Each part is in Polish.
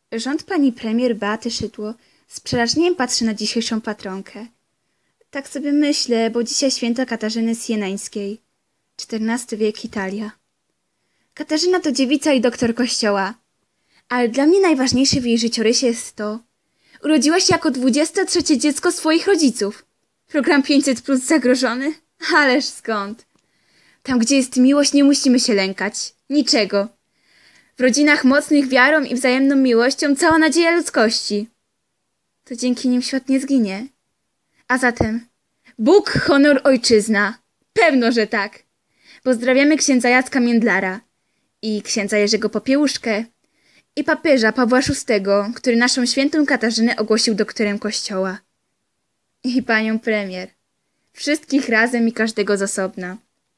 Rząd pani premier Beaty Szydło z przerażeniem patrzy na dzisiejszą patronkę. Tak sobie myślę, bo dzisiaj święto Katarzyny Sieneńskiej. XIV wiek Italia. Katarzyna to dziewica i doktor kościoła. Ale dla mnie najważniejsze w jej życiorysie jest to, urodziła się jako 23 dziecko swoich rodziców. Program 500+ zagrożony? Ależ skąd? Tam, gdzie jest miłość, nie musimy się lękać. Niczego. W rodzinach mocnych wiarą i wzajemną miłością cała nadzieja ludzkości. To dzięki nim świat nie zginie. A zatem Bóg, honor, ojczyzna. Pewno, że tak. Pozdrawiamy księdza Jacka Międlara i księdza Jerzego Popiełuszkę i papieża Pawła VI, który naszą świętą Katarzynę ogłosił doktorem kościoła. I panią premier. Wszystkich razem i każdego z osobna.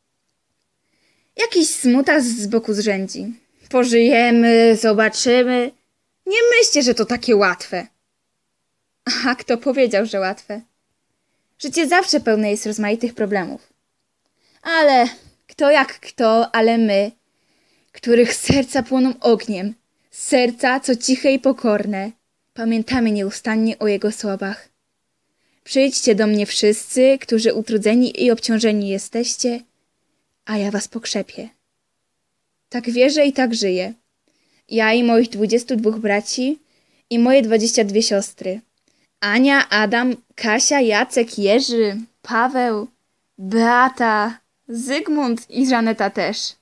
Jakiś smutas z boku zrzędzi. Pożyjemy, zobaczymy. Nie myślcie, że to takie łatwe. A kto powiedział, że łatwe? Życie zawsze pełne jest rozmaitych problemów. Ale kto jak kto, ale my, których serca płoną ogniem, serca, co ciche i pokorne, pamiętamy nieustannie o jego słowach. Przyjdźcie do mnie wszyscy, którzy utrudzeni i obciążeni jesteście, a ja was pokrzepię. Tak wierzę i tak żyję. Ja i moich 22 braci i moje 22 siostry. Ania, Adam, Kasia, Jacek, Jerzy, Paweł, Beata, Zygmunt i Żaneta też.